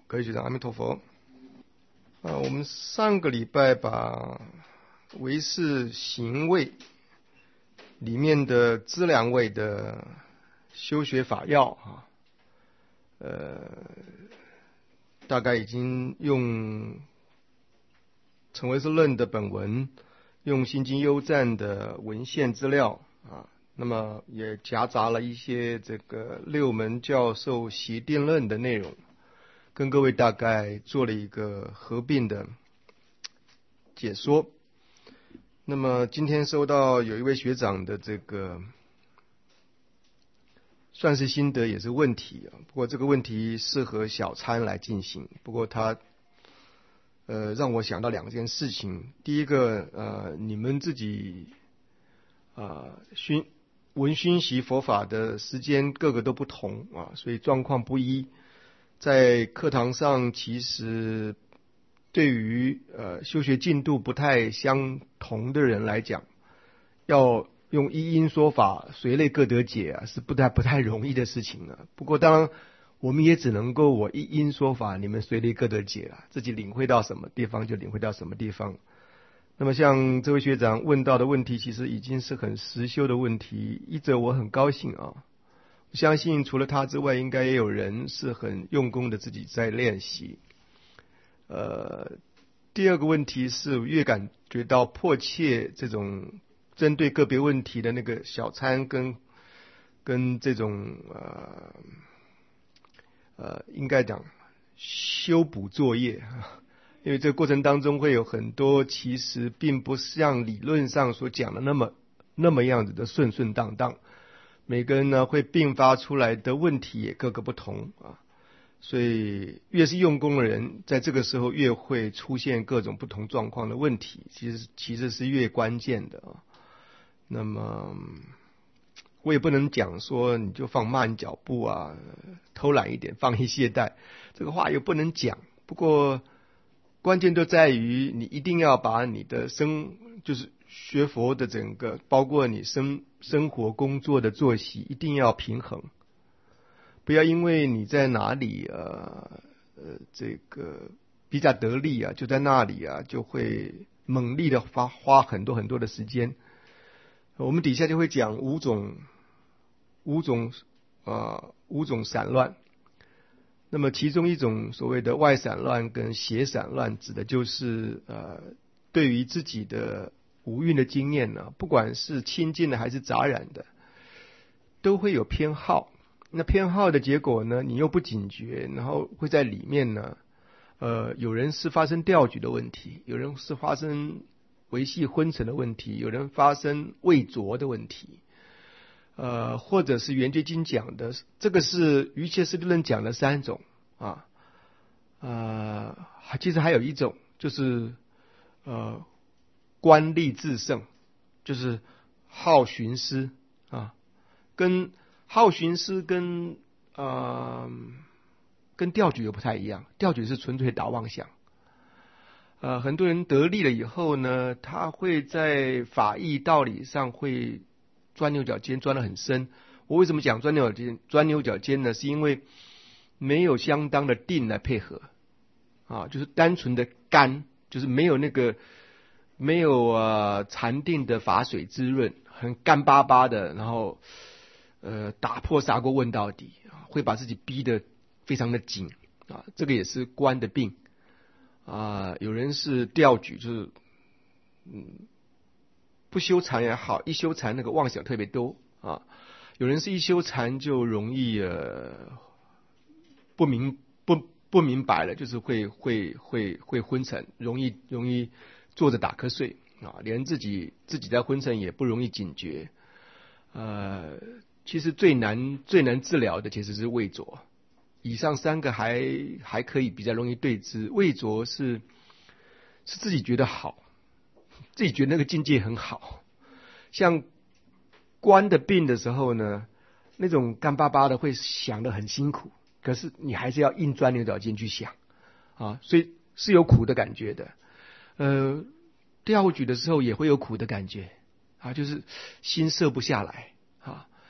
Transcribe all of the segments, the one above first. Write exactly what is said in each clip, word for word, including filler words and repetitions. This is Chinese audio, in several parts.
各位学长，阿弥陀佛。啊，我们上个礼拜把唯识行位里面的资粮位的修学法要啊，呃，大概已经用成唯识论的本文，用心经优赞的文献资料啊，那么也夹杂了一些这个六门教授习定论的内容，跟各位大概做了一个合并的解说。那么今天收到有一位学长的这个算是心得也是问题，不过这个问题适合小参来进行。不过他呃让我想到两件事情。第一个，呃你们自己啊熏闻熏习佛法的时间各个都不同啊，所以状况不一。在课堂上其实对于呃修学进度不太相同的人来讲，要用一因说法随类各得解啊，是不太不太容易的事情啊。不过当然我们也只能够我一因说法，你们随类各得解啊，自己领会到什么地方就领会到什么地方。那么像这位学长问到的问题，其实已经是很实修的问题，一则我很高兴啊，我相信除了他之外，应该也有人是很用功的自己在练习。呃，第二个问题是越感觉到迫切，这种针对个别问题的那个小参跟跟这种呃呃，应该讲修补作业，因为这个过程当中会有很多其实并不像理论上所讲的那么那么样子的顺顺当当。每个人呢会并发出来的问题也各个不同啊，所以越是用功的人，在这个时候越会出现各种不同状况的问题，其实其实是越关键的啊。那么我也不能讲说你就放慢脚步啊，偷懒一点，放逸懈怠，这个话也不能讲。不过关键都在于你一定要把你的生就是学佛的整个，包括你生生活工作的作息一定要平衡，不要因为你在哪里呃呃这个比较得力啊，就在那里啊就会猛力的花花很多很多的时间。我们底下就会讲五种五种呃五种散乱。那么其中一种所谓的外散乱跟邪散乱，指的就是呃对于自己的五蕴的经验呢，不管是清净的还是杂染的，都会有偏好。那偏好的结果呢，你又不警觉，然后会在里面呢，呃，有人是发生掉举的问题，有人是发生维系昏沉的问题，有人发生畏浊的问题，呃，或者是圆觉经讲的，这个是瑜伽师地论讲的三种啊，呃，其实还有一种就是呃。观力自胜，就是好寻思啊，跟好寻思跟呃跟调举又不太一样。调举是纯粹打妄想，呃，很多人得力了以后呢，他会在法义道理上会钻牛角尖，钻得很深。我为什么讲钻牛角尖？钻牛角尖呢？是因为没有相当的定来配合啊，就是单纯的干，就是没有那个。没有呃禅定的法水滋润，很干巴巴的，然后呃打破砂锅问到底，会把自己逼得非常的紧啊，这个也是观的病啊。有人是调举，就是嗯不修禅也好，一修禅那个妄想特别多啊。有人是一修禅就容易呃不明不不明白了，就是会会会会昏沉，容易容易。坐着打瞌睡啊，连自己自己在昏沉也不容易警觉。呃，其实最难最难治疗的其实是畏浊。以上三个还还可以比较容易对治，畏浊是是自己觉得好，自己觉得那个境界很好。像观的病的时候呢，那种干巴巴的会想得很辛苦，可是你还是要硬钻牛角尖去想啊，所以是有苦的感觉的。呃，调举的时候也会有苦的感觉啊，就是心摄不下来啊。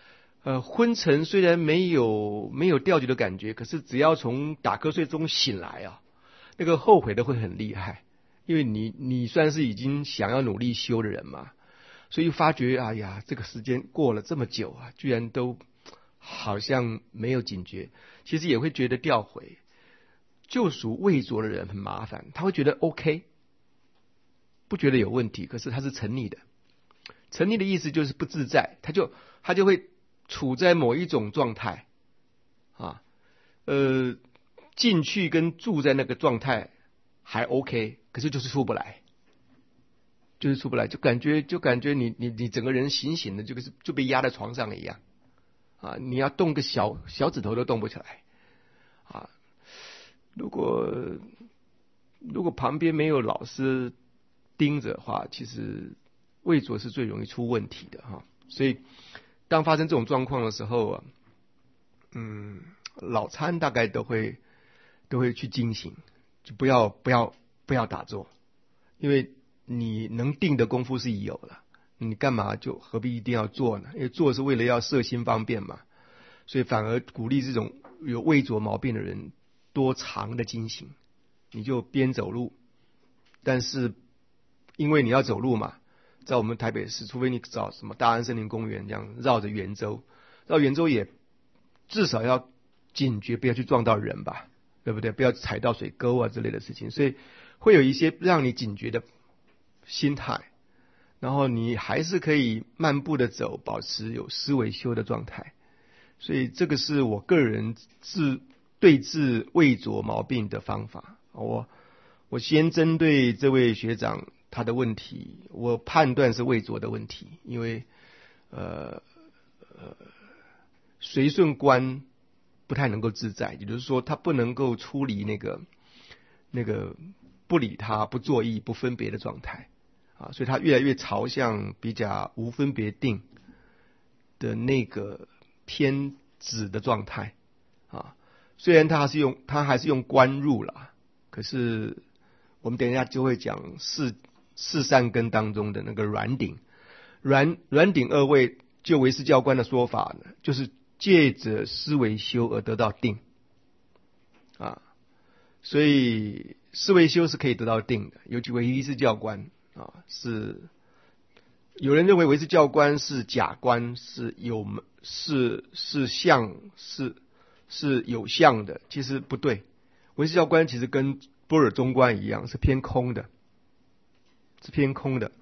呃，昏沉虽然没有没有掉举的感觉，可是只要从打瞌睡中醒来啊，那个后悔的会很厉害，因为你你算是已经想要努力修的人嘛，所以发觉哎呀，这个时间过了这么久啊，居然都好像没有警觉，其实也会觉得吊悔。救赎未着的人很麻烦，他会觉得 OK， 不觉得有问题，可是他是沉溺的。沉溺的意思就是不自在，他就他就会处在某一种状态啊，呃，进去跟住在那个状态还 OK， 可是就是出不来，就是出不来，就感觉就感觉你你你整个人醒醒的，就是就被压在床上一样啊，你要动个小小指头都动不起来啊。如果如果旁边没有老师盯着的话，其实未着是最容易出问题的哈。所以当发生这种状况的时候啊，嗯，老参大概都会都会去惊醒，就不要不要不要打坐，因为你能定的功夫是有了，你干嘛就何必一定要做呢？因为做是为了要摄心方便嘛，所以反而鼓励这种有未着毛病的人多长的惊醒，你就边走路，但是因为你要走路嘛，在我们台北市，除非你找什么大安森林公园这样绕着圆周，绕圆周也至少要警觉，不要去撞到人吧，对不对？不要踩到水沟啊之类的事情，所以会有一些让你警觉的心态，然后你还是可以漫步的走，保持有思维修的状态。所以这个是我个人治对治未着毛病的方法。我我先针对这位学长他的问题，我判断是未着的问题，因为呃呃随顺观不太能够自在，也就是说他不能够出离那个那个不理他、不作意、不分别的状态啊，所以他越来越朝向比较无分别定的那个偏执的状态啊。虽然他还是用他还是用观入了，可是我们等一下就会讲四四善根当中的那个软顶，软软顶二位，就唯识教官的说法呢，就是借着思维修而得到定啊，所以思维修是可以得到定的，尤其唯识教官啊，是有人认为唯识教官是假观，是有是是相是是有相的，其实不对，唯识教官其实跟般若中观一样，是偏空的，是偏空的。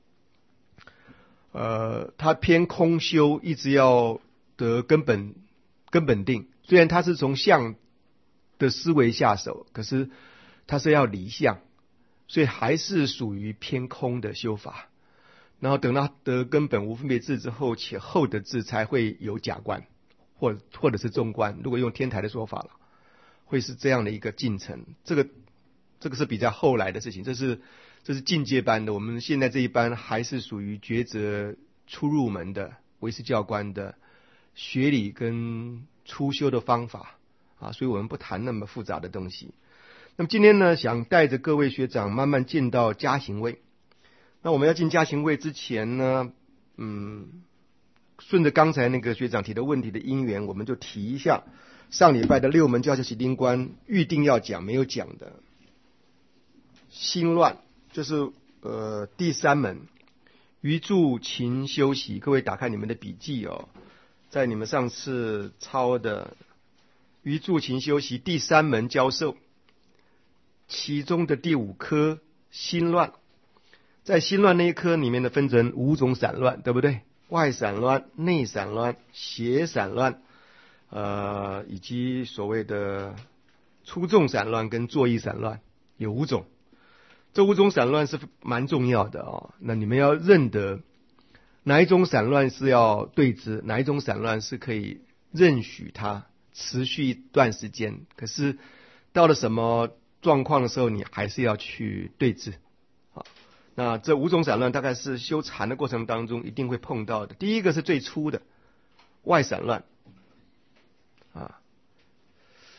呃，他偏空修，一直要得根本根本定。虽然他是从相的思维下手，可是他是要离相，所以还是属于偏空的修法。然后等到得根本无分别智之后，且后的智才会有假观，或或者是中观。如果用天台的说法了，会是这样的一个进程。这个这个是比较后来的事情，这是这是进阶班的。我们现在这一班还是属于抉择初入门的唯识教官的学理跟初修的方法啊，所以我们不谈那么复杂的东西。那么今天呢，想带着各位学长慢慢进到加行位。那我们要进加行位之前呢，嗯，顺着刚才那个学长提的问题的因缘，我们就提一下上礼拜的六门教学习定观预定要讲没有讲的心乱，就是呃第三门余住勤修习。各位打开你们的笔记哦，在你们上次抄的余住勤修习第三门教授，其中的第五科心乱。在心乱那一科里面呢，分成五种散乱，对不对？外散乱、内散乱、邪散乱，呃，以及所谓的粗重散乱跟作意散乱，有五种。这五种散乱是蛮重要的哦。那你们要认得哪一种散乱是要对治，哪一种散乱是可以认许它持续一段时间，可是到了什么状况的时候，你还是要去对治。那这五种散乱大概是修禅的过程当中一定会碰到的。第一个是最初的外散乱啊，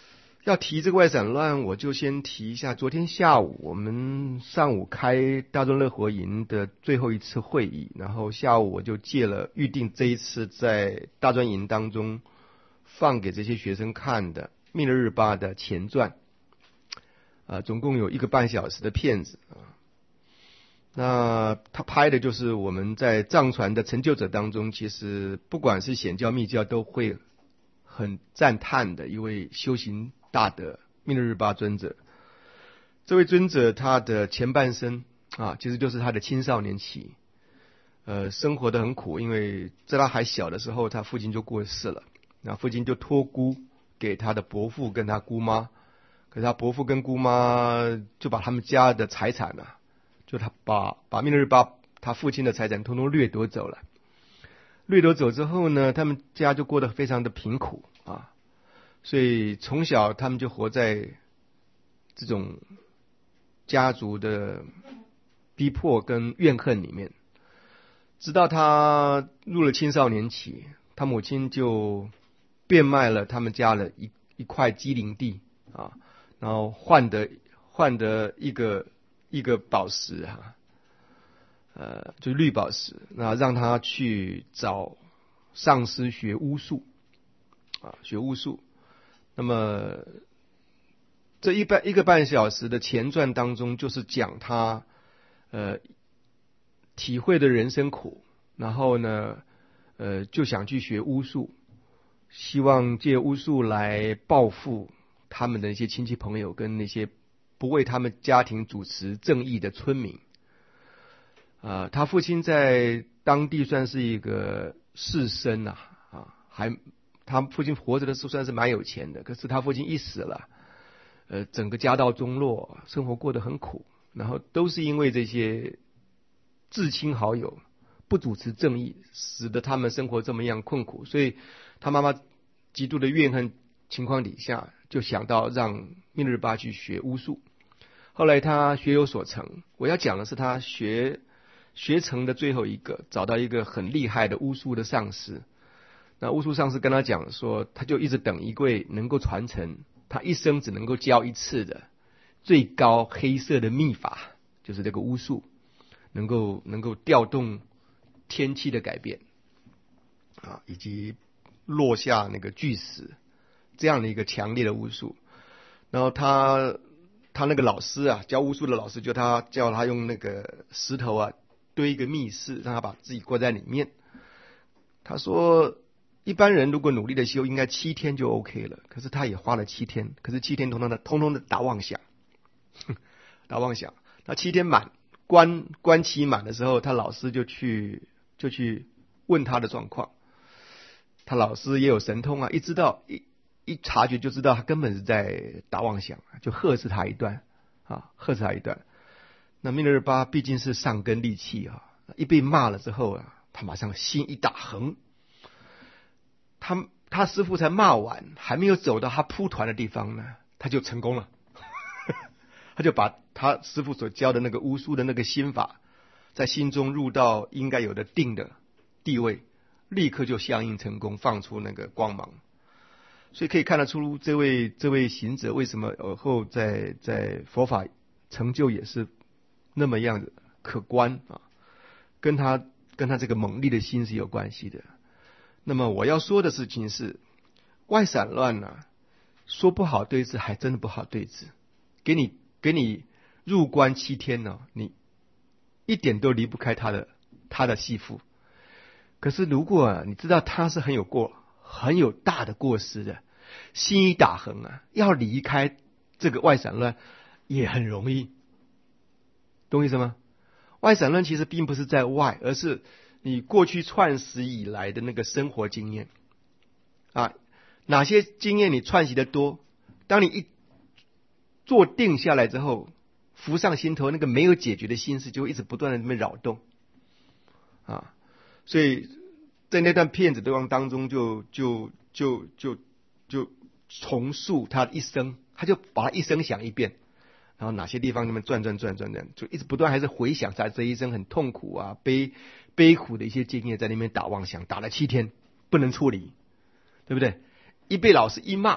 要提这个外散乱，我就先提一下。昨天下午我们上午开大专乐活营的最后一次会议，然后下午我就借了预定这一次在大专营当中放给这些学生看的《密勒日巴》的前传，啊，总共有一个半小时的片子啊。那他拍的就是我们在藏传的成就者当中，其实不管是显教密教都会很赞叹的一位修行大德密勒日巴尊者。这位尊者他的前半生啊，其实就是他的青少年期，呃，生活得很苦，因为在他还小的时候，他父亲就过世了，那父亲就托孤给他的伯父跟他姑妈，可是他伯父跟姑妈就把他们家的财产啊，就他把把密勒日巴他父亲的财产统统掠夺走了。掠夺走之后呢，他们家就过得非常的贫苦啊，所以从小他们就活在这种家族的逼迫跟怨恨里面。直到他入了青少年期，他母亲就变卖了他们家的一一块机灵地啊，然后换得换得一个一个宝石啊，呃，就是绿宝石，那让他去找上师学巫术啊，学巫术。那么这一半一个半小时的前传当中，就是讲他呃体会的人生苦，然后呢，呃，就想去学巫术，希望借巫术来报复他们的一些亲戚朋友跟那些不为他们家庭主持正义的村民。啊、呃，他父亲在当地算是一个士绅啊，啊，还他父亲活着的时候算是蛮有钱的，可是他父亲一死了，呃，整个家道中落，生活过得很苦，然后都是因为这些至亲好友不主持正义，使得他们生活这么样困苦，所以他妈妈极度的怨恨情况底下，就想到让密勒日巴去学巫术。后来他学有所成，我要讲的是他学学成的最后一个，找到一个很厉害的巫术的上师。那巫术上师跟他讲说，他就一直等一位能够传承他一生只能够教一次的最高黑色的秘法，就是这个巫术。能够能够调动天气的改变啊，以及落下那个巨石这样的一个强烈的巫术。然后他他那个老师啊，教巫术的老师就他叫他用那个石头啊堆一个密室，让他把自己关在里面。他说一般人如果努力的修，应该七天就 OK 了，可是他也花了七天，可是七天通通的通通的打妄想，打妄想。那七天满。关关期满的时候，他老师就去就去问他的状况。他老师也有神通啊，一知道一一察觉就知道他根本是在打妄想，就呵斥他一段啊，呵斥他一段。那密勒日巴毕竟是上根利器啊，一被骂了之后啊，他马上心一大横。他他师父才骂完，还没有走到他铺团的地方呢，他就成功了。他就把他师父所教的那个巫术的那个心法，在心中入到应该有的定的地位，立刻就相应成功，放出那个光芒。所以可以看得出，这位这位行者为什么而后在在佛法成就也是那么样的可观啊，跟他跟他这个猛力的心是有关系的。那么我要说的事情是，外散乱啊，说不好对治，还真的不好对治，给你。给你入关七天呢、哦，你一点都离不开他的他的媳妇。可是如果、啊、你知道他是很有过很有大的过失的，心一打横啊，要离开这个外散乱也很容易，懂我意思吗？外散乱其实并不是在外，而是你过去串习以来的那个生活经验啊，哪些经验你串习的多，当你一坐定下来之后，浮上心头那个没有解决的心事就会一直不断的在那边扰动啊，所以在那段片子对方当中就就就就就重述他的一生，他就把他一生想一遍，然后哪些地方那么转转转转转，就一直不断还是回想他这一生很痛苦啊悲悲苦的一些经验，在那边打妄想，打了七天不能处理，对不对？一被老师一骂，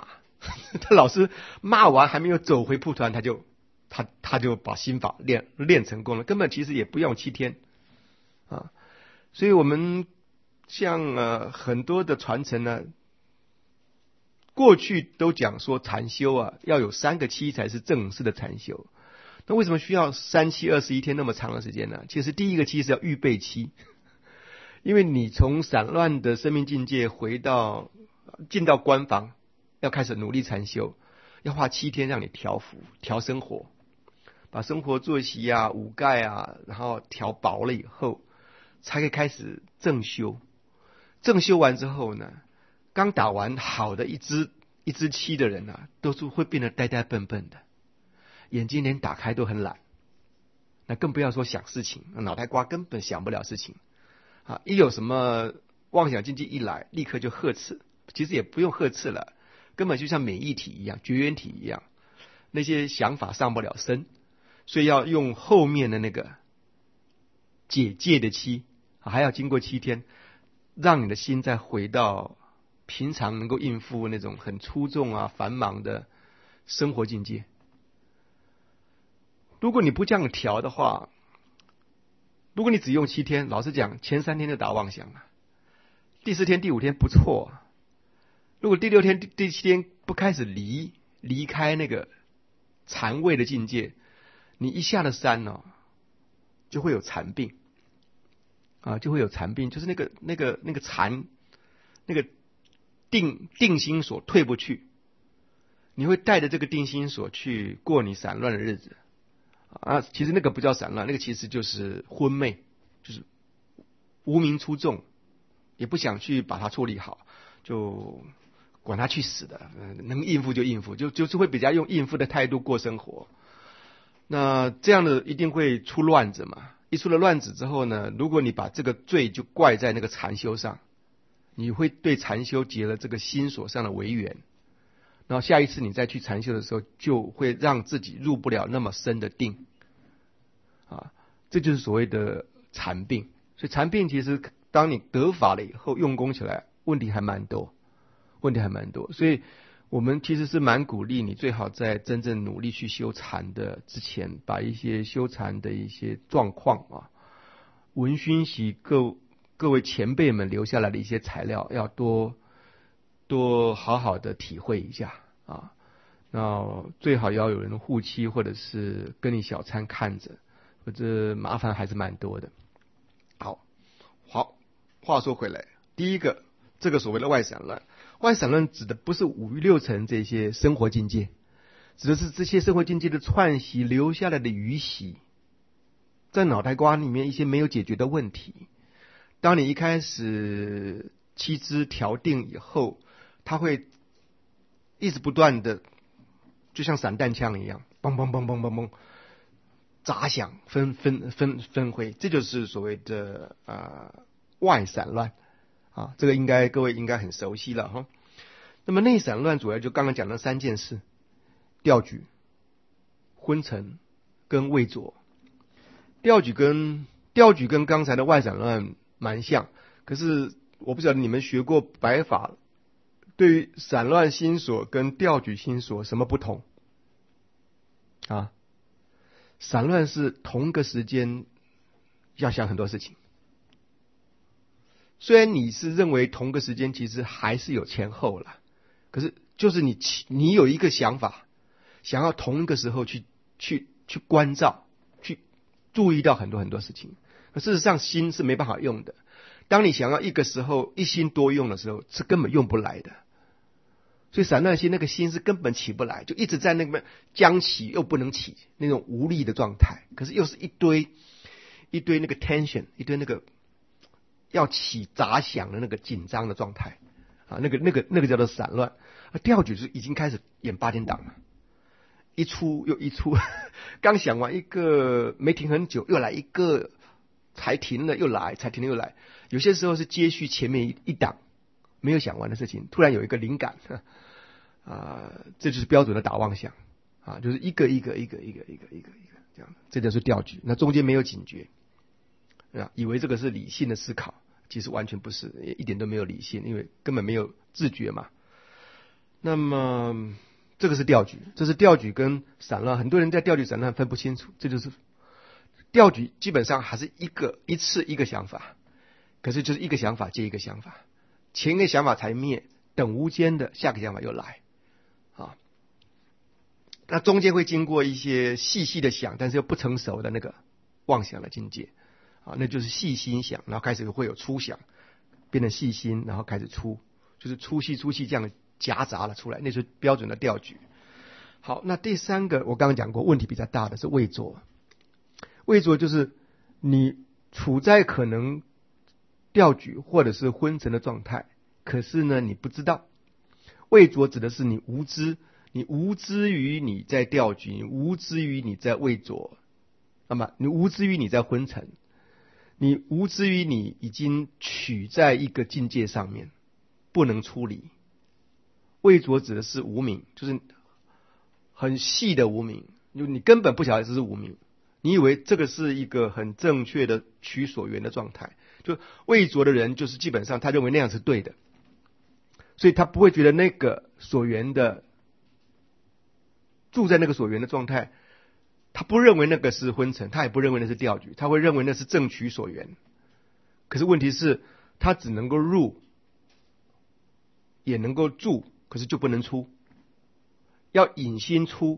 他老师骂完还没有走回蒲团，他就他他就把心法练练成功了，根本其实也不用七天啊。所以我们像呃很多的传承呢，过去都讲说禅修啊要有三个期才是正式的禅修。那为什么需要三期二十一天那么长的时间呢？其实第一个期是要预备期，因为你从散乱的生命境界回到进到关房，要开始努力禅修，要花七天让你调伏调生活，把生活作息啊五盖啊然后调薄了以后，才可以开始正修。正修完之后呢，刚打完好的一支一支七的人啊，都是会变得呆呆笨笨的，眼睛连打开都很懒，那更不要说想事情，脑袋瓜根本想不了事情啊！一有什么妄想境界一来，立刻就呵斥，其实也不用呵斥了，根本就像免疫体一样，绝缘体一样，那些想法上不了身，所以要用后面的那个解戒的期，还要经过七天，让你的心再回到平常能够应付那种很粗重啊繁忙的生活境界。如果你不这样调的话，如果你只用七天，老实讲，前三天就打妄想了，第四天、第五天不错，如果第六天、第七天不开始离离开那个禅位的境界，你一下了山呢、哦，就会有禅病啊，就会有禅病，就是那个那个那个禅那个定定心所退不去，你会带着这个定心所去过你散乱的日子。啊，其实那个不叫散乱，那个其实就是昏昧，就是无名出众，也不想去把它处理好，就管他去死的，能应付就应付，就就是会比较用应付的态度过生活。那这样的一定会出乱子嘛？一出了乱子之后呢，如果你把这个罪就怪在那个禅修上，你会对禅修结了这个心所上的违缘。然后下一次你再去禅修的时候，就会让自己入不了那么深的定，啊，这就是所谓的禅病。所以禅病其实当你得法了以后，用功起来问题还蛮多，问题还蛮多。所以我们其实是蛮鼓励你，最好在真正努力去修禅的之前，把一些修禅的一些状况啊，闻熏习各各位前辈们留下来的一些材料，要多。多好好的体会一下啊，那最好要有人护妻，或者是跟你小餐看着，或者麻烦还是蛮多的。好，好，话说回来，第一个，这个所谓的外散乱，外散乱指的不是五欲六尘这些生活境界，指的是这些生活境界的串习留下来的余习，在脑袋瓜里面一些没有解决的问题。当你一开始七支调定以后，它会一直不断的，就像散弹枪一样，嘣嘣嘣嘣嘣嘣，砸响，分分分分挥，这就是所谓的啊、呃、外散乱啊，这个应该各位应该很熟悉了哈。那么内散乱主要就刚刚讲的三件事：调举、昏沉跟畏着。调举跟调举跟刚才的外散乱蛮像，可是我不晓得你们学过白法。对于散乱心所跟调举心所什么不同啊？散乱是同个时间要想很多事情，虽然你是认为同个时间其实还是有前后了，可是就是你你有一个想法，想要同一个时候去去去关照，去注意到很多很多事情，可事实上心是没办法用的。当你想要一个时候一心多用的时候，是根本用不来的。所以散乱心那个心是根本起不来，就一直在那边将起又不能起那种无力的状态，可是又是一堆一堆那个 tension， 一堆那个要起杂想的那个紧张的状态啊，那个那个那个叫做散乱。而调举是已经开始演八点档了，一出又一出，刚想完一个没停很久，又来一个，才停了又来，才停了又来。有些时候是接续前面一一档没有想完的事情，突然有一个灵感啊，这就是标准的打妄想啊，就是一个一个一个一个一个一个一个这样，这就是调举。那中间没有警觉啊，以为这个是理性的思考，其实完全不是，一点都没有理性，因为根本没有自觉嘛。 那么这个是调举，这是调举跟散乱，很多人在调举散乱分不清楚，这就是调举基本上还是一个一次一个想法，可是就是一个想法接一个想法，前一个想法才灭，等无间的下个想法又来啊。那中间会经过一些细细的想，但是又不成熟的那个妄想的境界啊，那就是细心想，然后开始会有粗想，变成细心，然后开始粗，就是粗细粗细这样夹杂了出来，那是标准的调举。好，那第三个我刚刚讲过，问题比较大的是畏着。畏着就是你处在可能调举或者是昏沉的状态，可是呢你不知道。畏着指的是你无知，你无知于你在调举，你无知于你在畏着，那么你无知于你在昏沉，你无知于你已经取在一个境界上面，不能出离。畏着指的是无明，就是很细的无明，就你根本不晓得这是无明，你以为这个是一个很正确的取所缘的状态。就畏着的人，就是基本上他认为那样是对的，所以他不会觉得那个所缘的住在那个所缘的状态，他不认为那个是昏沉，他也不认为那是调举，他会认为那是正取所缘。可是问题是，他只能够入，也能够住，可是就不能出，要引心出，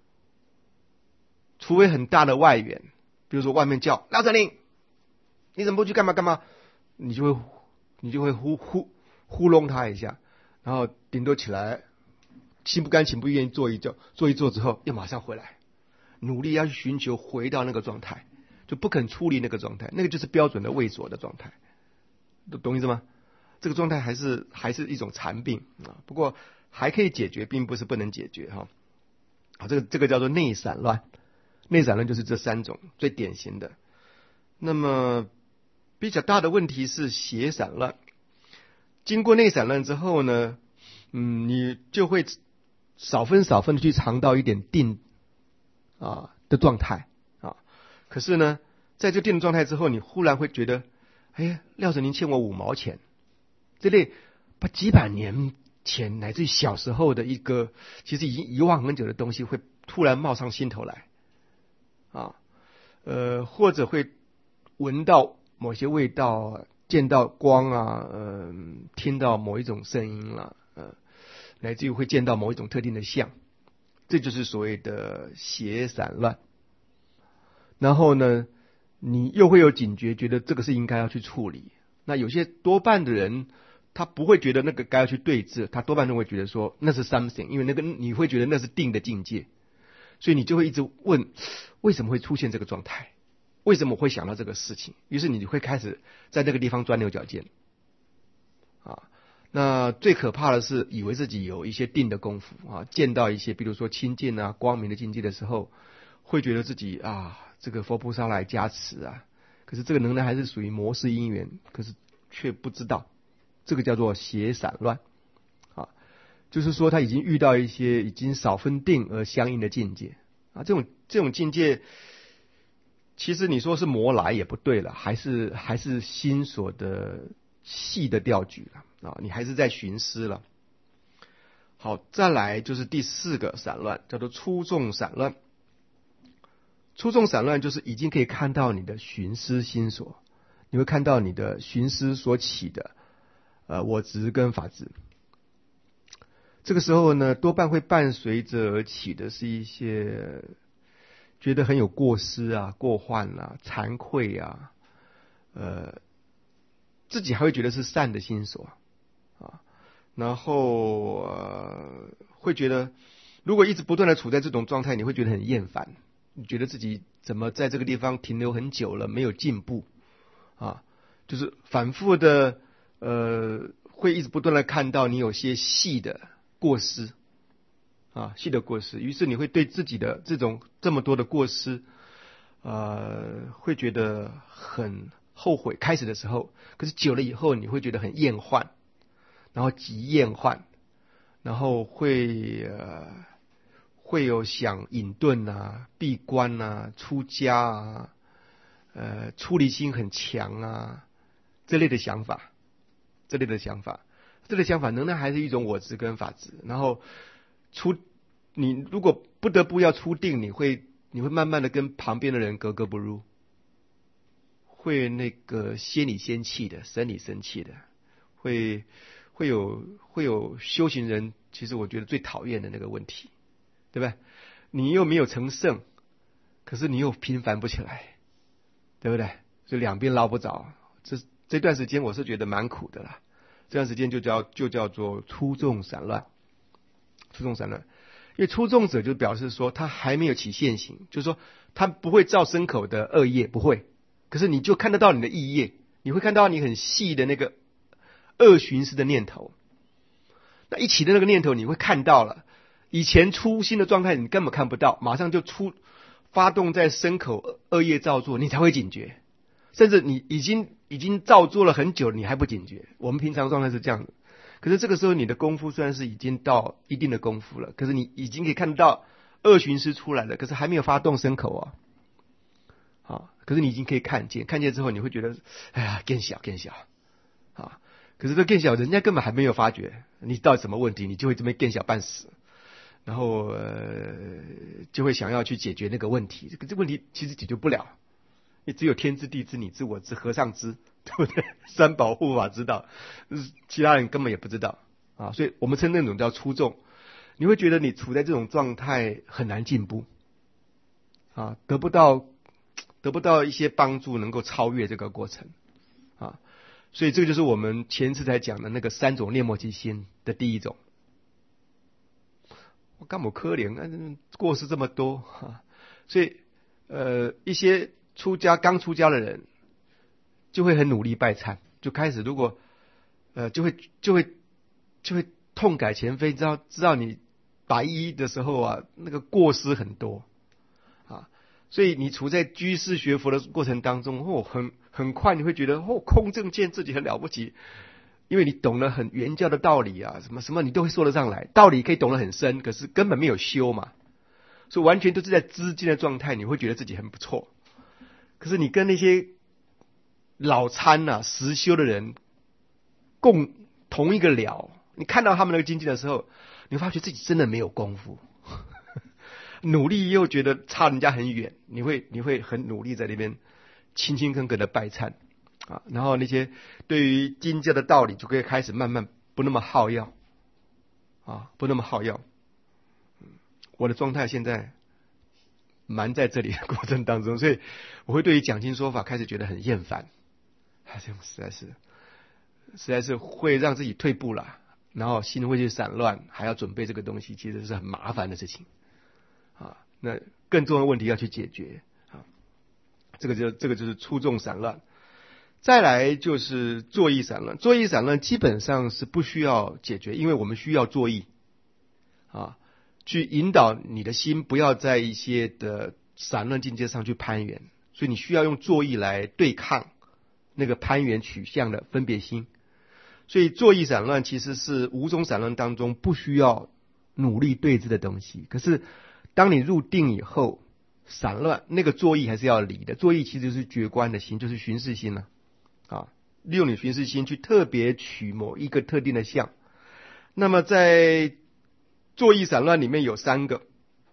除非很大的外援，比如说外面叫拉着你，你怎么不去干嘛干嘛，你就会你就会呼呼呼弄他一下，然后顶多起来，心不甘情不愿意做一做，做一做之后又马上回来，努力要去寻求回到那个状态，就不肯出离那个状态，那个就是标准的畏着的状态，懂意思吗？这个状态还是还是一种残病啊，不过还可以解决，并不是不能解决哈。好，这个这个叫做内散乱，内散乱就是这三种最典型的。那么比较大的问题是邪散乱。经过内散乱之后呢，嗯，你就会少分少分的去尝到一点定啊的状态啊。可是呢，在这定的状态之后，你忽然会觉得，哎呀，廖神您欠我五毛钱，这类把几百年前乃至于小时候的一个其实已经遗忘很久的东西，会突然冒上心头来啊，呃，或者会闻到某些味道，见到光啊，呃，听到某一种声音啦，呃，乃至于会见到某一种特定的相，这就是所谓的邪散乱。然后呢，你又会有警觉，觉得这个是应该要去处理。那有些多半的人，他不会觉得那个该要去对峙，他多半都会觉得说那是 something， 因为那个你会觉得那是定的境界，所以你就会一直问，为什么会出现这个状态？为什么会想到这个事情？于是你会开始在那个地方钻牛角尖啊。那最可怕的是，以为自己有一些定的功夫啊，见到一些比如说清净啊、光明的境界的时候，会觉得自己啊，这个佛菩萨来加持啊。可是这个能量还是属于魔识因缘，可是却不知道，这个叫做邪散乱啊。就是说他已经遇到一些已经少分定而相应的境界啊，这种这种境界。其实你说是魔来也不对了，还是还是心所的细的调举了啊，你还是在寻思了。好，再来就是第四个散乱，叫做粗重散乱。粗重散乱就是已经可以看到你的寻思心所，你会看到你的寻思所起的呃我执跟法执。这个时候呢，多半会伴随着而起的是一些觉得很有过失啊、过患啊、惭愧啊，呃，自己还会觉得是善的心所啊，然后呃，会觉得如果一直不断的处在这种状态，你会觉得很厌烦，你觉得自己怎么在这个地方停留很久了，没有进步啊，就是反复的呃，会一直不断的看到你有些细的过失。啊，细的过失，于是你会对自己的这种这么多的过失，呃，会觉得很后悔。开始的时候，可是久了以后，你会觉得很厌患，然后极厌患，然后会呃会有想隐遁啊、闭关啊、出家啊、呃出离心很强啊这类的想法，这类的想法。 这个想法仍然还是一种我执跟法执。然后出你如果不得不要出定，你会你会慢慢的跟旁边的人格格不入，会那个先理先气的，生理生气的，会会有会有修行人，其实我觉得最讨厌的那个问题，对吧？你又没有成圣，可是你又平凡不起来，对不对？所以两边捞不着。这这段时间我是觉得蛮苦的啦。这段时间就叫就叫做粗重散乱，粗重散乱。因为粗重者就表示说他还没有起现行，就是说他不会造身口的恶业，不会。可是你就看得到你的意业，你会看到你很细的那个恶寻思的念头。那一起的那个念头你会看到了，以前初心的状态你根本看不到，马上就出发动在身口恶业造作，你才会警觉。甚至你已经已经造作了很久，你还不警觉。我们平常状态是这样的。可是这个时候你的功夫虽然是已经到一定的功夫了，可是你已经可以看到恶寻思出来了，可是还没有发动身口啊。好，可是你已经可以看见，看见之后你会觉得，哎呀，更小更小啊。可是这更小，人家根本还没有发觉你到底什么问题，你就会这么更小半死，然后呃就会想要去解决那个问题。这个这个问题其实解决不了，你只有天知地知你知我知和尚知，对不对？三宝护法知道，其他人根本也不知道啊。所以我们称那种叫粗重。你会觉得你处在这种状态很难进步啊，得不到得不到一些帮助，能够超越这个过程啊。所以这个就是我们前次才讲的那个三种念墨即心的第一种。我干嘛可怜啊，过失这么多啊。所以呃一些出家刚出家的人就会很努力拜忏，就开始如果呃就会就会就会痛改前非，知道知道你白衣的时候啊，那个过失很多啊。所以你处在居士学佛的过程当中，哦，很很快你会觉得哦，空正见自己很了不起，因为你懂了很原教的道理啊，什么什么你都会说得上来，道理可以懂得很深，可是根本没有修嘛，所以完全都是在知见的状态，你会觉得自己很不错。可是你跟那些老参啊实修的人共同一个了，你看到他们那个境界的时候，你会发觉自己真的没有功夫，努力又觉得差人家很远，你会你会很努力在那边勤勤恳恳的拜忏啊，然后那些对于经教的道理就可以开始慢慢不那么好要啊，不那么好要。我的状态现在蛮在这里的过程当中，所以我会对于讲经说法开始觉得很厌烦，这样实在是实在是会让自己退步了，然后心会去散乱，还要准备这个东西，其实是很麻烦的事情啊。那更重要的问题要去解决啊，这个就这个就是粗重散乱。再来就是作意散乱，作意散乱基本上是不需要解决，因为我们需要作意啊，去引导你的心不要在一些的散乱境界上去攀缘，所以你需要用作意来对抗那个攀缘取向的分别心。所以作意散乱其实是五种散乱当中不需要努力对治的东西，可是当你入定以后，散乱那个作意还是要离的。作意其实是觉观的心，就是寻视心了啊，利用你寻视心去特别取某一个特定的相。那么在作意散乱里面有三个，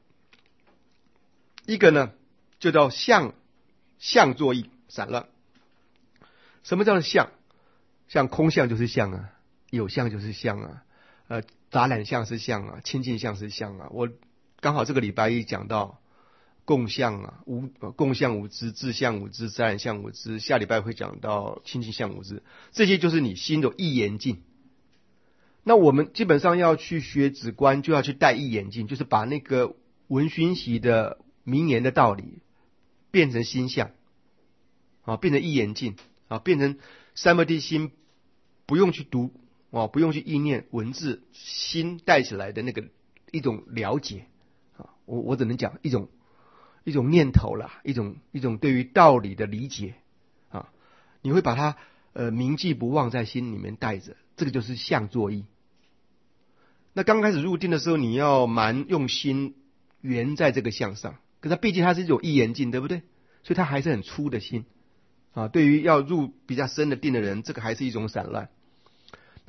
一个呢就叫相相作意散乱。什么叫做相？像空相就是相啊，有相就是相啊，呃，杂染相是相啊，清净相是相啊。我刚好这个礼拜一讲到共相啊，无共相无知，自相无知，杂染相无知。下礼拜会讲到清净相无知，这些就是你心有一眼镜。那我们基本上要去学止观，就要去戴一眼镜，就是把那个闻熏习的名言的道理变成心相啊，变成一眼镜啊，变成三摩地心，不用去读啊，不用去意念文字，心带起来的那个一种了解啊，我我只能讲一种一种念头啦，一种一种对于道理的理解啊，你会把它呃铭记不忘在心里面带着，这个就是相作意。那刚开始入定的时候，你要蛮用心圆在这个相上，可是它毕竟它是一种一眼镜，对不对？所以它还是很粗的心啊。对于要入比较深的定的人，这个还是一种散乱。那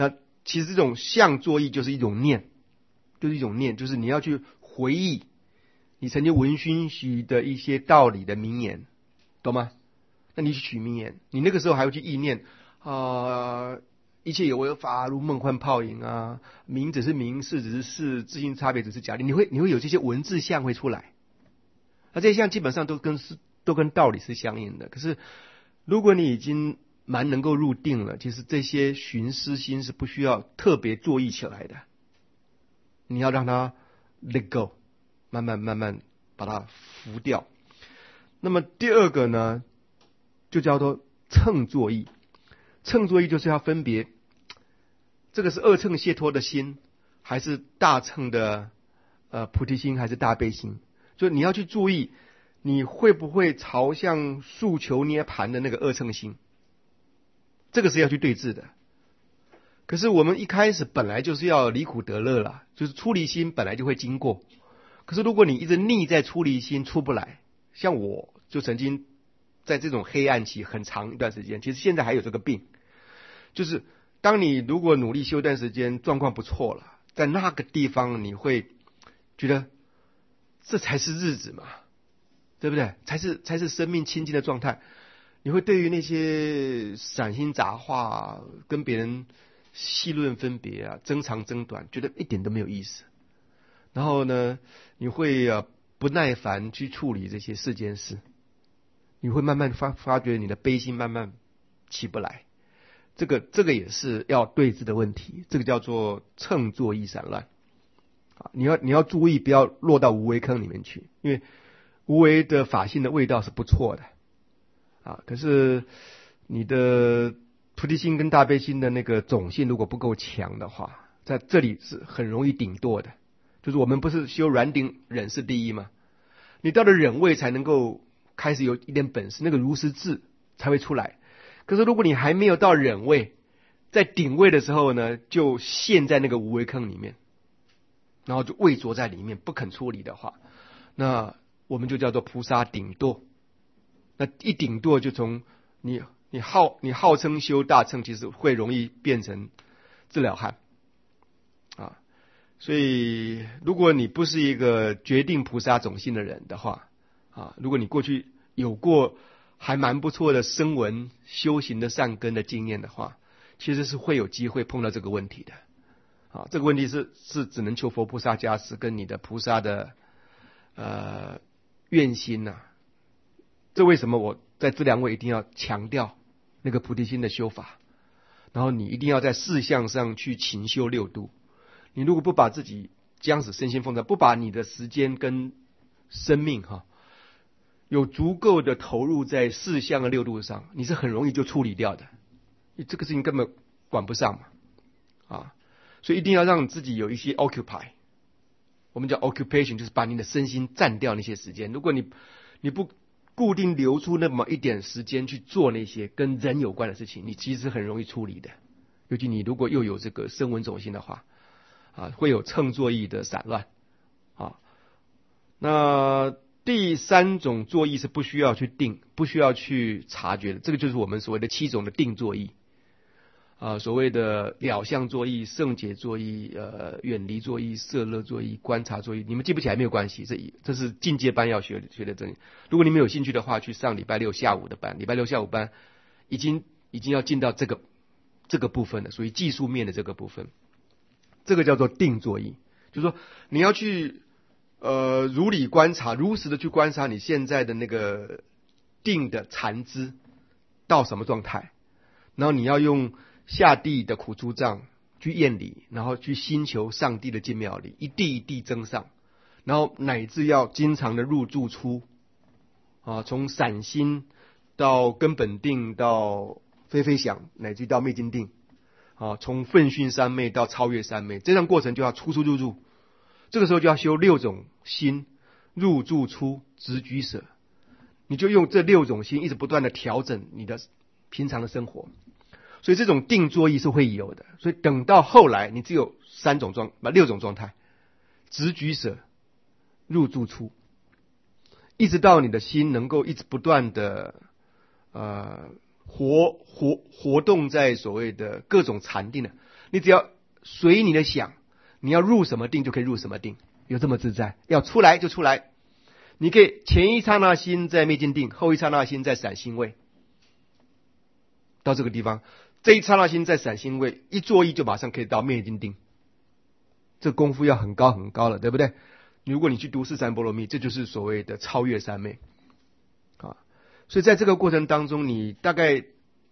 其实这种相作意就是一种念，就是一种念，就是你要去回忆你曾经闻熏习的一些道理的名言，懂吗？那你去取名言，你那个时候还会去意念啊、呃，一切有为法如梦幻泡影啊，名只是名，事只是事，自性差别只是假定，你会你会有这些文字像会出来，那这些像基本上都跟是都跟道理是相应的。可是如果你已经蛮能够入定了，其实这些寻思心是不需要特别作意起来的，你要让它 let go， 慢慢慢慢把它拂掉。那么第二个呢，就叫做乘作意。乘作意就是要分别，这个是二乘解脱的心，还是大乘的呃菩提心，还是大悲心？就你要去注意，你会不会朝向诉求涅槃的那个二乘心？这个是要去对治的。可是我们一开始本来就是要离苦得乐啦，就是出离心本来就会经过。可是如果你一直腻在出离心出不来，像我就曾经在这种黑暗期很长一段时间，其实现在还有这个病，就是当你如果努力修一段时间，状况不错了，在那个地方你会觉得这才是日子嘛，对不对？才是才是生命清净的状态。你会对于那些散心杂话，跟别人戏论分别啊，争长争短，觉得一点都没有意思。然后呢，你会啊不耐烦去处理这些世间事，你会慢慢发发觉你的悲心慢慢起不来。这个这个也是要对治的问题，这个叫做乘作意散乱啊！你要你要注意，不要落到无为坑里面去，因为无为的法性的味道是不错的啊，可是你的菩提心跟大悲心的那个种性如果不够强的话，在这里是很容易顶堕的。就是我们不是修软顶忍是第一吗？你到了忍位才能够开始有一点本事，那个如实智才会出来。可是如果你还没有到忍位，在顶位的时候呢，就陷在那个无为坑里面，然后就畏着在里面不肯出离的话，那我们就叫做菩萨顶堕。那一顶堕就从你你号你号称修大乘，其实会容易变成自了汉啊。所以如果你不是一个决定菩萨种性的人的话啊，如果你过去有过还蛮不错的声闻修行的善根的经验的话，其实是会有机会碰到这个问题的啊。这个问题是是只能求佛菩萨加持跟你的菩萨的呃愿心呐、啊。这为什么我在这两位一定要强调那个菩提心的修法，然后你一定要在事项上去勤修六度。你如果不把自己将死身心奉在，不把你的时间跟生命哈有足够的投入在事项的六度上，你是很容易就处理掉的。你这个事情根本管不上嘛啊，所以一定要让自己有一些 occupy， 我们叫 occupation， 就是把你的身心占掉那些时间。如果你你不固定留出那么一点时间去做那些跟人有关的事情，你其实很容易处理的。尤其你如果又有这个声闻种性的话啊，会有乘作意的散乱啊。那第三种作意是不需要去定，不需要去察觉的，这个就是我们所谓的七种的定作意啊，所谓的了相作意、圣解作意、呃远离作意、摄乐作意、观察作意。你们记不起来没有关系，这这是进阶班要学学的真理。如果你们有兴趣的话，去上礼拜六下午的班，礼拜六下午班已经已经要进到这个这个部分了，属于技术面的这个部分。这个叫做定作意，就是说你要去呃如理观察，如实的去观察你现在的那个定的禅知到什么状态，然后你要用下地的苦诸藏去验理，然后去心求上帝的净妙理，一地一地增上，然后乃至要经常的入住出啊，从散心到根本定到非非想，乃至到灭尽定啊，从奋训三昧到超越三昧，这段过程就要出出入入。这个时候就要修六种心，入住出直举舍，你就用这六种心一直不断的调整你的平常的生活。所以这种定作意是会有的。所以等到后来你只有三种状六种状态，直举舍、入住出，一直到你的心能够一直不断的呃活活活动在所谓的各种禅定的，你只要随你的想，你要入什么定就可以入什么定，有这么自在。要出来就出来，你可以前一刹那心在灭尽定，后一刹那心在散心位。到这个地方，这一刹那心在散心位，一作意就马上可以到灭尽定。这功夫要很高很高了，对不对？如果你去读四禅波罗蜜，这就是所谓的超越三昧啊。所以在这个过程当中，你大概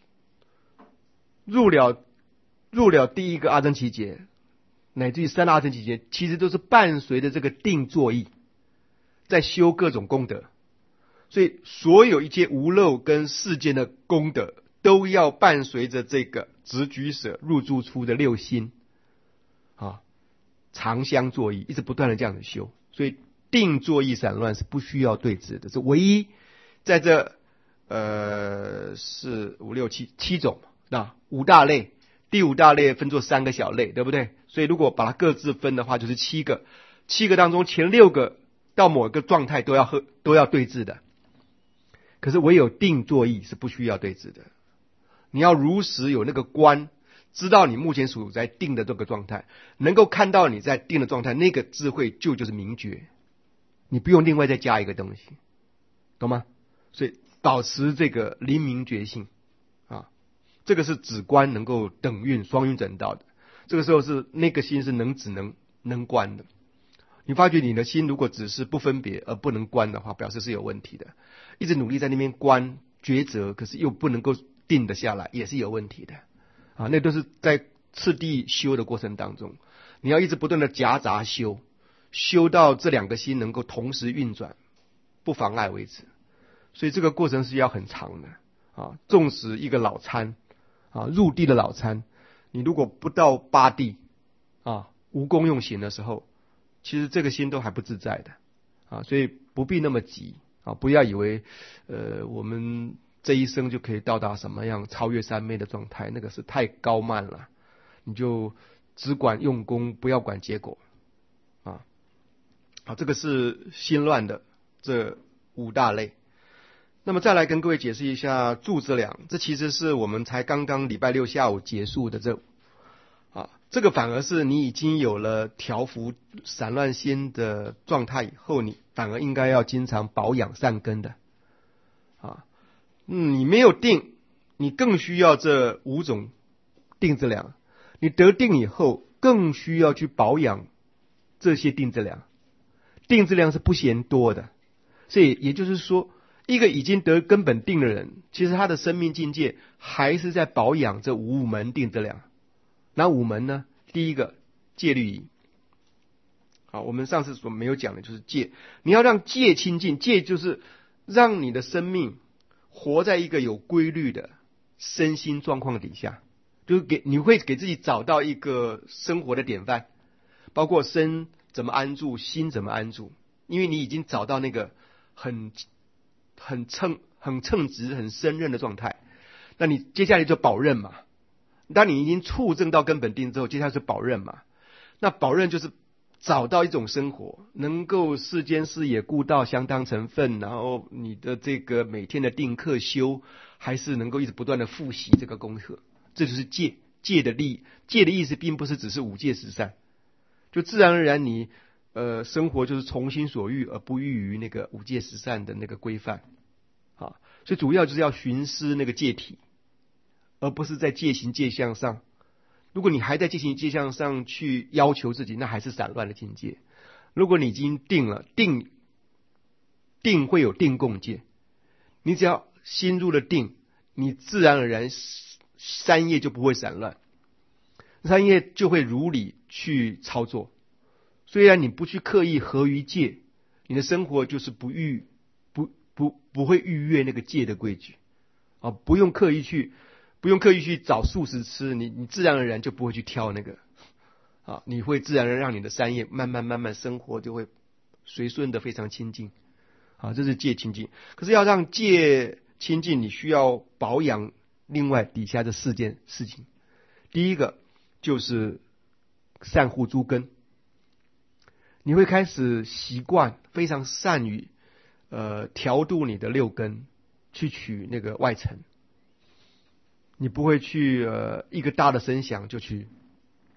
入了入了第一个阿僧祇劫，乃至于三阿僧祇劫，其实都是伴随着这个定作意，在修各种功德。所以所有一切无漏跟世间的功德，都要伴随着这个直举舍入住出的六心啊，常相作意，一直不断的这样子修。所以定作意散乱是不需要对治的，是唯一在这呃四五六七七种那五大类，第五大类分作三个小类，对不对？所以如果把它各自分的话，就是七个，七个当中前六个到某一个状态都要喝都要对治的，可是唯有定作意是不需要对治的。你要如实有那个观，知道你目前处在定的这个状态，能够看到你在定的状态，那个智慧就就是明觉，你不用另外再加一个东西，懂吗？所以保持这个灵明觉性啊，这个是止观能够等运双运整道的。这个时候是那个心是能止能能观的。你发觉你的心如果只是不分别而不能观的话，表示是有问题的。一直努力在那边观抉择，可是又不能够定得下来，也是有问题的啊。那都是在次第修的过程当中，你要一直不断的夹杂修，修到这两个心能够同时运转，不妨碍为止。所以这个过程是要很长的啊。纵使一个老参啊，入地的老参，你如果不到八地啊无功用行的时候，其实这个心都还不自在的啊。所以不必那么急啊，不要以为呃我们这一生就可以到达什么样超越三昧的状态，那个是太高慢了。你就只管用功，不要管结果啊。好，这个是心乱的这五大类。那么再来跟各位解释一下住资粮，这其实是我们才刚刚礼拜六下午结束的这啊，这个反而是你已经有了调伏散乱心的状态以后，你反而应该要经常保养善根的啊。嗯，你没有定，你更需要这五种定资粮。你得定以后，更需要去保养这些定资粮。定资粮是不嫌多的，所以也就是说，一个已经得根本定的人，其实他的生命境界还是在保养这五门定资粮。哪五门呢？第一个戒律仪。好，我们上次所没有讲的就是戒，你要让戒清净，戒就是让你的生命活在一个有规律的身心状况底下，就是给你会给自己找到一个生活的典范，包括身怎么安住，心怎么安住，因为你已经找到那个很很称很称职很胜任的状态，那你接下来就保任嘛。当你已经触证到根本定之后，接下来是保任嘛。那保任就是找到一种生活，能够世间事也顾到相当成分，然后你的这个每天的定课修，还是能够一直不断的复习这个功课，这就是戒。戒的力，戒的意思并不是只是五戒十善，就自然而然你呃生活就是从心所欲而不欲于那个五戒十善的那个规范啊。所以主要就是要寻思那个戒体，而不是在戒行戒相上。如果你还在戒行戒相上去要求自己，那还是散乱的境界。如果你已经定了，定定会有定共戒，你只要心入了定，你自然而然三业就不会散乱，三业就会如理去操作。虽然你不去刻意合于戒，你的生活就是不逾不不不会逾越那个戒的规矩啊，不用刻意去。不用刻意去找素食吃，你你自然而然就不会去挑那个啊，你会自然而然让你的三业慢慢慢慢生活就会随顺的非常清净啊，这是戒清净。可是要让戒清净，你需要保养另外底下的四件事情。第一个就是善护诸根，你会开始习惯非常善于呃调度你的六根，去取那个外尘。你不会去呃一个大的声响就去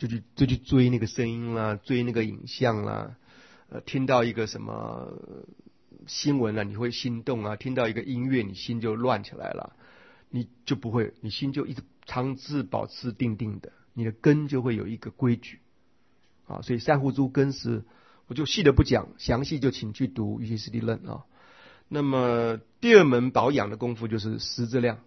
就去就去追那个声音啦，追那个影像啦，呃，听到一个什么新闻啊，你会心动啊；听到一个音乐，你心就乱起来了，你就不会，你心就一直长治保持定定的，你的根就会有一个规矩啊。所以珊瑚珠根是，我就细的不讲，详细就请去读《瑜伽师地论》啊。那么第二门保养的功夫就是食质量，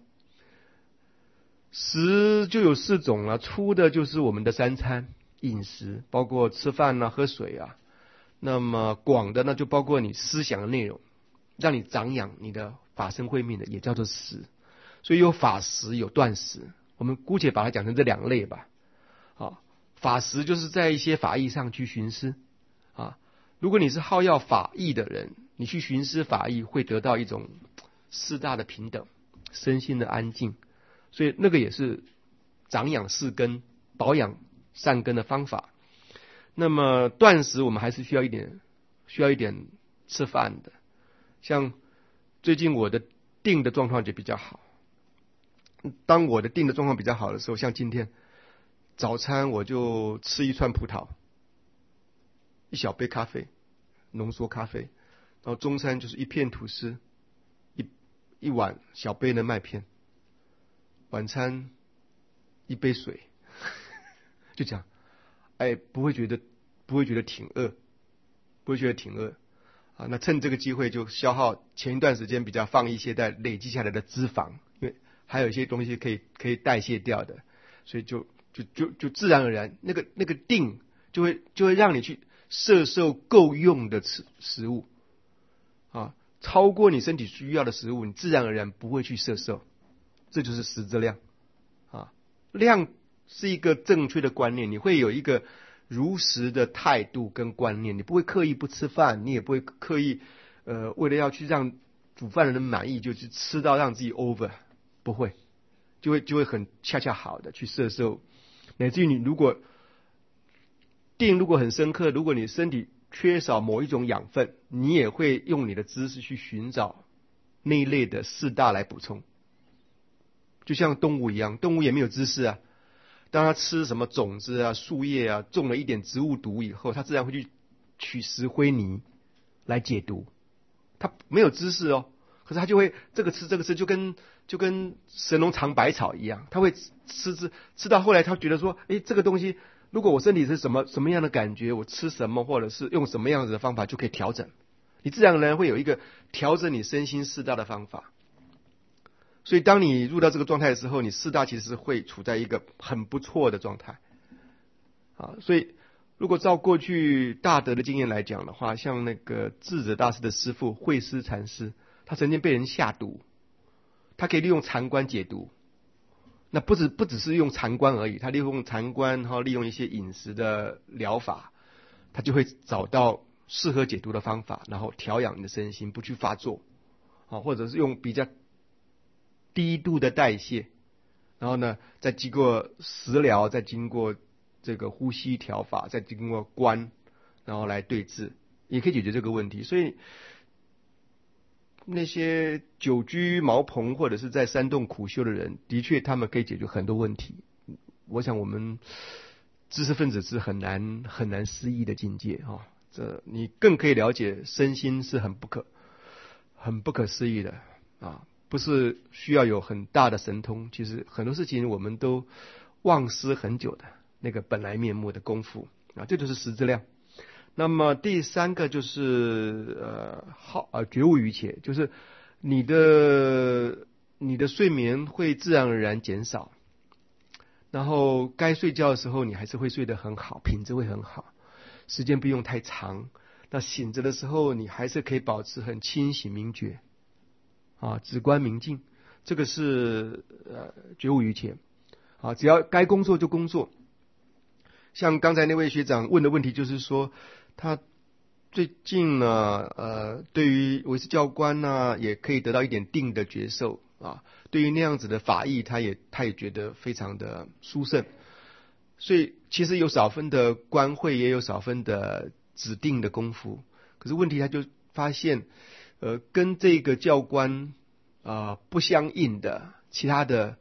食就有四种了，粗的就是我们的三餐饮食，包括吃饭啊、喝水啊。那么广的呢，就包括你思想的内容，让你长养你的法身慧命的，也叫做食。所以有法食，有断食，我们姑且把它讲成这两类吧。啊，法食就是在一些法义上去寻思啊。如果你是好要法义的人，你去寻思法义，会得到一种四大的平等，身心的安静。所以那个也是长养四根、保养善根的方法。那么断食我们还是需要一点需要一点吃饭的，像最近我的定的状况就比较好。当我的定的状况比较好的时候，像今天早餐我就吃一串葡萄，一小杯咖啡，浓缩咖啡，然后中餐就是一片吐司，一一碗小杯的麦片，晚餐一杯水，就这样。哎，不会觉得不会觉得挺饿，不会觉得挺饿啊。那趁这个机会就消耗前一段时间比较放一些在累积下来的脂肪，因为还有一些东西可以可以代谢掉的，所以就就就就自然而然那个那个定就会就会让你去摄受够用的食食物啊，超过你身体需要的食物，你自然而然不会去摄受，这就是食质量啊。量是一个正确的观念，你会有一个如实的态度跟观念，你不会刻意不吃饭，你也不会刻意呃为了要去让煮饭的人满意，就去吃到让自己 over， 不会，就会就会很恰恰好的去摄受，乃至于你如果定如果很深刻，如果你身体缺少某一种养分，你也会用你的知识去寻找那一类的四大来补充，就像动物一样，动物也没有知识啊。当他吃什么种子啊、树叶啊，中了一点植物毒以后，他自然会去取石灰泥来解毒。他没有知识哦，可是他就会这个吃这个吃，就跟就跟神农尝百草一样，他会吃吃吃到后来，他觉得说，诶，这个东西如果我身体是什么什么样的感觉，我吃什么或者是用什么样子的方法就可以调整。你自然而然会有一个调整你身心四大的方法。所以当你入到这个状态的时候，你四大其实会处在一个很不错的状态啊。所以如果照过去大德的经验来讲的话，像那个智者大师的师父慧思禅师，他曾经被人下毒，他可以利用禅观解毒。那不止不只是用禅观而已，他利用禅观，然后利用一些饮食的疗法，他就会找到适合解毒的方法，然后调养你的身心，不去发作啊，或者是用比较低度的代谢，然后呢，再经过食疗，再经过这个呼吸调法，再经过观，然后来对治，也可以解决这个问题。所以那些久居茅棚或者是在山洞苦修的人，的确他们可以解决很多问题。我想我们知识分子是很难很难思议的境界啊，这你更可以了解身心是很不可很不可思议的啊。不是需要有很大的神通，其实很多事情我们都忘失很久的那个本来面目的功夫啊，这就是识质量。那么第三个就是呃好呃觉悟于切，就是你的你的睡眠会自然而然减少，然后该睡觉的时候你还是会睡得很好，品质会很好，时间不用太长。那醒着的时候你还是可以保持很清醒明觉。啊，直观明净，这个是呃觉悟于切啊，只要该工作就工作。像刚才那位学长问的问题，就是说他最近呢，呃，对于维持教官呢，也可以得到一点定的觉受啊。对于那样子的法义，他也他也觉得非常的殊胜。所以其实有少分的观会，也有少分的指定的功夫。可是问题他就发现。呃，跟这个教官啊、呃、不相应的其他的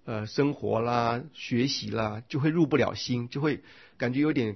呃生活啦、学习啦，就会入不了心，就会感觉有点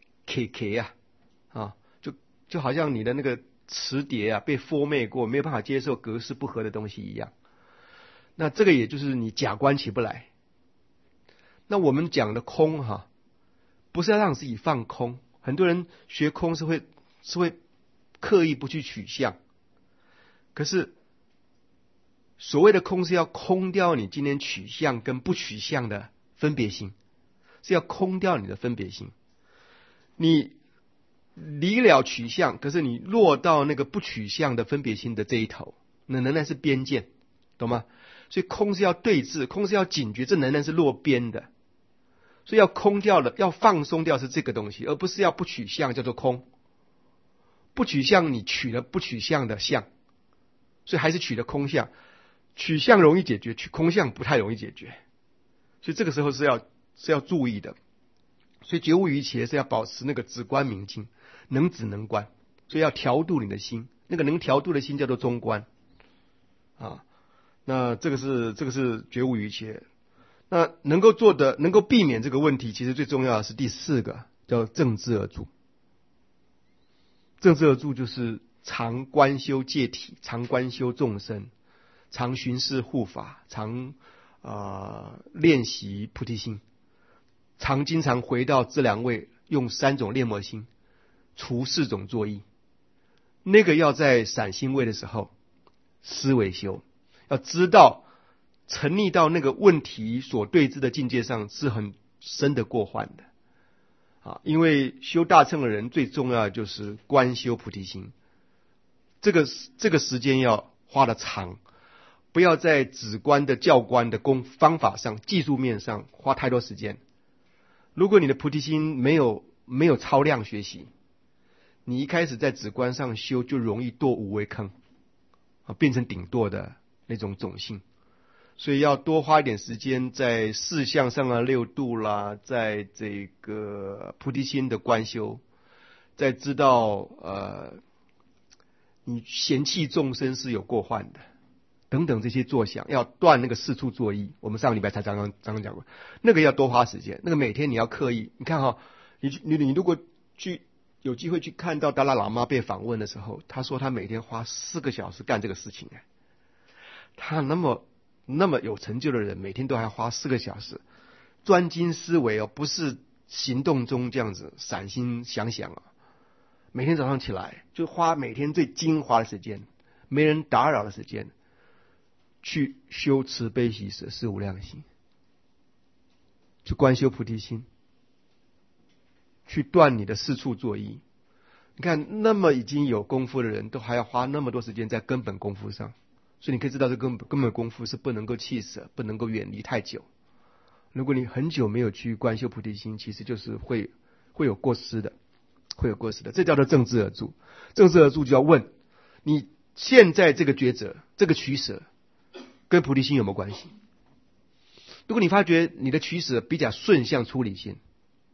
K K 啊啊，就就好像你的那个磁碟啊被 format 过，没有办法接受格式不合的东西一样。那这个也就是你假观起不来。那我们讲的空哈，不是要让自己放空。很多人学空是会是会刻意不去取向，可是所谓的空是要空掉你今天取向跟不取向的分别心，是要空掉你的分别心。你离了取向，可是你落到那个不取向的分别心的这一头，那仍然是边界，懂吗？所以空是要对峙，空是要警觉，这仍然是落边的。所以要空掉了，要放松掉是这个东西，而不是要不取向叫做空。不取向你取了不取向的相，所以还是取了空相。取向容易解决，取空相不太容易解决，所以这个时候是要是要注意的。所以觉悟于一切是要保持那个止观明净，能止能观，所以要调度你的心，那个能调度的心叫做中观啊。那这个是这个是觉悟于一切。那能够做的，能够避免这个问题，其实最重要的是第四个，叫正知而住。正知而住就是常观修戒体，常观修众生，常巡视护法，常啊、呃、练习菩提心，常经常回到自良位，用三种炼魔心除四种作意。那个要在散心位的时候思维修，要知道沉溺到那个问题所对峙的境界上是很深的过患的啊！因为修大乘的人最重要的就是观修菩提心，这个这个时间要花得长，不要在止观的教观的功方法上、技术面上花太多时间。如果你的菩提心没有没有超量学习，你一开始在止观上修就容易堕无为坑啊，变成顶堕的那种种性。所以要多花一点时间在事相上的六度啦，在这个菩提心的观修，在知道呃你嫌弃众生是有过患的等等这些作想，要断那个四处作意。我们上个礼拜才刚刚刚刚讲过，那个要多花时间，那个每天你要刻意。你看哈、哦，你你你如果去有机会去看到达赖喇嘛被访问的时候，他说他每天花四个小时干这个事情哎，他那么。那么有成就的人，每天都还花四个小时专精思维哦，不是行动中这样子散心想想啊。每天早上起来就花每天最精华的时间，没人打扰的时间，去修慈悲喜舍四无量心，去观修菩提心，去断你的四处作意。你看，那么已经有功夫的人，都还要花那么多时间在根本功夫上。所以你可以知道，这根本根本功夫是不能够弃舍，不能够远离太久。如果你很久没有去观修菩提心，其实就是会会有过失的，会有过失的。这叫做正知而住。正知而住就要问你现在这个抉择、这个取舍，跟菩提心有没有关系？如果你发觉你的取舍比较顺向出离心，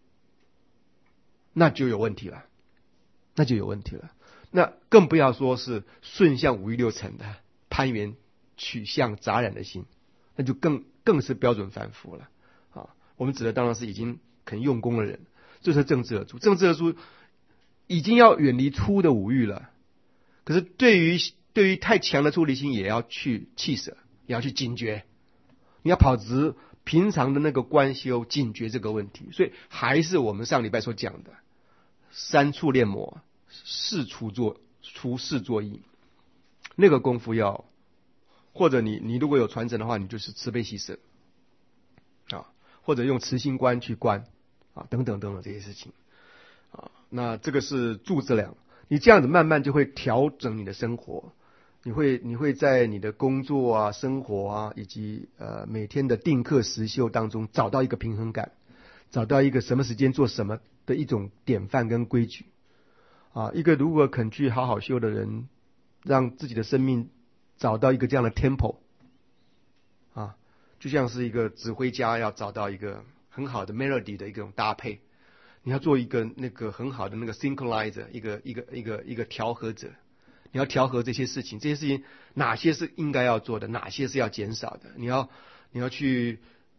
那就有问题了，那就有问题了。那更不要说是顺向五欲六尘的。攀缘取向杂染的心，那就更更是标准凡夫了啊！我们指的当然是已经肯用功的人，这是正知而住。正知而住已经要远离粗的五欲了，可是对于对于太强的出离心，也要去弃舍，也要去警觉。你要跑直平常的那个观修，警觉这个问题。所以还是我们上礼拜所讲的三处炼魔，四处作除四作意。那个功夫要，或者你你如果有传承的话，你就是慈悲喜舍啊，或者用慈心观去观啊，等等等等这些事情啊。那这个是住之量，你这样子慢慢就会调整你的生活，你会你会在你的工作啊、生活啊，以及呃每天的定课实修当中找到一个平衡感，找到一个什么时间做什么的一种典范跟规矩啊。一个如果肯去好好修的人。让自己的生命找到一个这样的 tempo 啊，就像是一个指挥家要找到一个很好的 melody 的一种搭配，你要做一个那个很好的那个 synchronizer， 一个一个一个一个调和者，你要调和这些事情，这些事情哪些是应该要做的，哪些是要减少的，你要你要去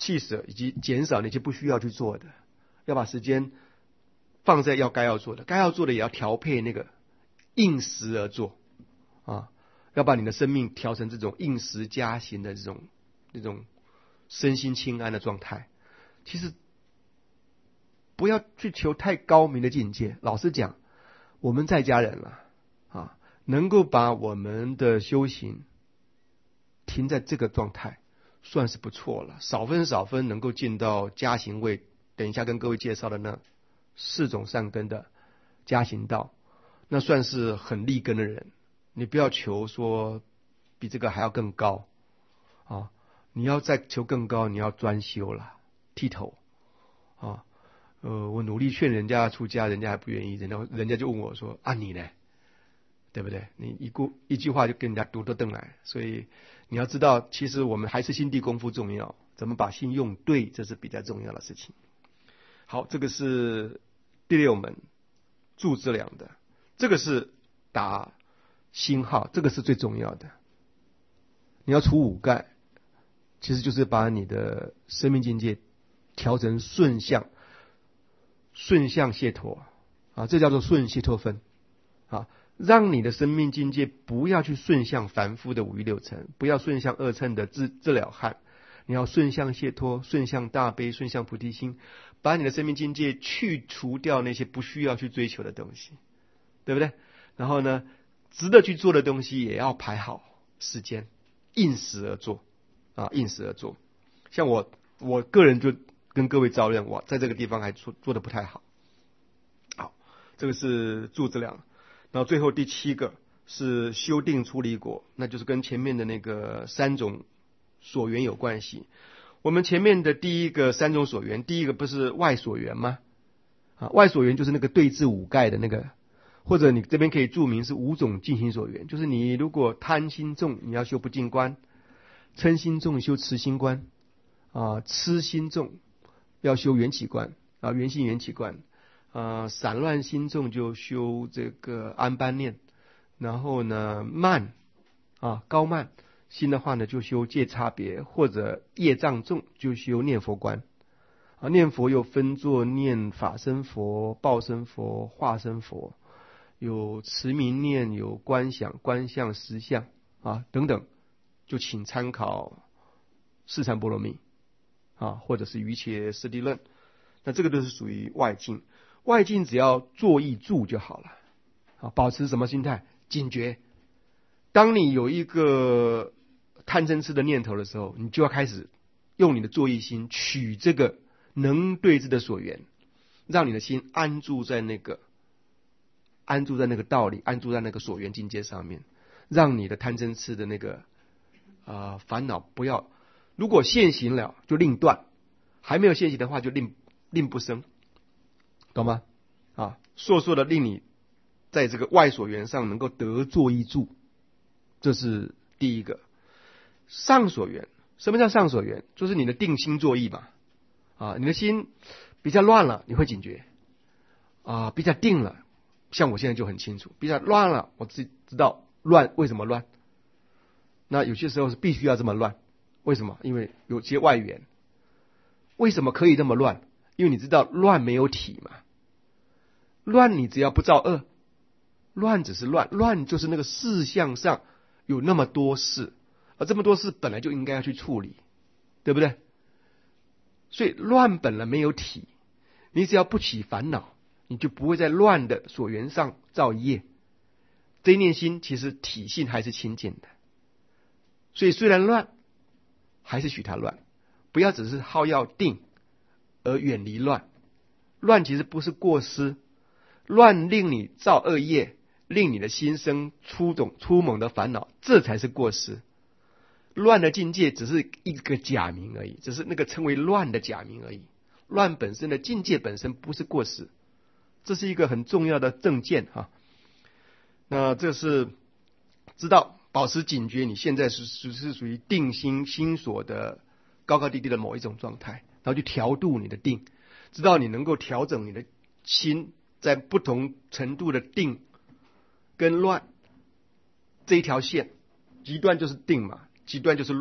弃舍以及减少那些不需要去做的，要把时间放在要该要做的，该要做的也要调配那个应时而做啊，要把你的生命调成这种应时加行的这种这种身心清安的状态。其实不要去求太高明的境界，老实讲，我们在家人了啊，能够把我们的修行停在这个状态，算是不错了。少分少分能够进到加行位，等一下跟各位介绍的那四种善根的加行道，那算是很立根的人。你不要求说比这个还要更高啊，你要再求更高，你要专修了，剃头啊。呃，我努力劝人家出家，人家还不愿意，人家人家就问我说啊，你呢？对不对？你一句一句话就跟人家读得登来，所以你要知道，其实我们还是心地功夫重要，怎么把心用对，这是比较重要的事情。好，这个是第六门助资粮的，这个是打星号，这个是最重要的。你要除五盖，其实就是把你的生命境界调成顺向。顺向解脱啊，这叫做顺解脱分啊，让你的生命境界不要去顺向凡夫的五欲六尘，不要顺向二乘的自自了汉，你要顺向解脱，顺向大悲，顺向菩提心，把你的生命境界去除掉那些不需要去追求的东西，对不对？然后呢，值得去做的东西也要排好时间，应时而做啊，应时而做。像我我个人就跟各位照亮，我在这个地方还做做的不太好。好，这个是助资粮。然后最后第七个是修定出离果，那就是跟前面的那个三种所缘有关系。我们前面的第一个三种所缘，第一个不是外所缘吗？啊，外所缘就是那个对治五盖的那个，或者你这边可以注明是五种净心所缘，就是你如果贪心重，你要修不净观；嗔心重修持心观，啊，痴心重要修缘起观啊，缘性缘起观啊，散乱心重就修这个安般念，然后呢慢啊高慢心的话呢就修界差别，或者业障重就修念佛观啊。念佛又分作念法身佛、报身佛、化身佛，有持名念，有观想、观相、实相啊等等，就请参考四禅波罗蜜啊，或者是瑜伽师地论，那这个都是属于外境。外境只要坐意住就好了啊，保持什么心态？警觉。当你有一个贪嗔痴的念头的时候，你就要开始用你的坐意心取这个能对治的所缘，让你的心安住在那个安住在那个道理，安住在那个所缘境界上面，让你的贪嗔痴的那个啊、呃、烦恼不要。如果现行了就令断，还没有现行的话就令令不生，懂吗？啊，硕硕的令你在这个外所缘上能够得坐意住，这是第一个。上所缘，什么叫上所缘？就是你的定心坐意嘛。啊，你的心比较乱了，你会警觉啊；比较定了，像我现在就很清楚，比较乱了，我自己知道乱为什么乱。那有些时候是必须要这么乱。为什么？因为有些外缘。为什么可以这么乱？因为你知道乱没有体嘛。乱你只要不造恶，乱只是乱，乱就是那个事项上有那么多事，而这么多事本来就应该要去处理，对不对？所以乱本来没有体，你只要不起烦恼，你就不会在乱的所缘上造业。这一念心其实体性还是清净的，所以虽然乱，还是许它乱，不要只是好要定而远离乱。乱其实不是过失，乱令你造恶业，令你的心生粗种粗猛的烦恼，这才是过失。乱的境界只是一个假名而已，只是那个称为乱的假名而已。乱本身的境界本身不是过失，这是一个很重要的正见哈。那这是知道保持警觉，你现在是是是属于定心心所的高高低低的某一种状态，然后去调度你的定，知道你能够调整你的心在不同程度的定跟乱这一条线，极端就是定嘛，极端就是乱，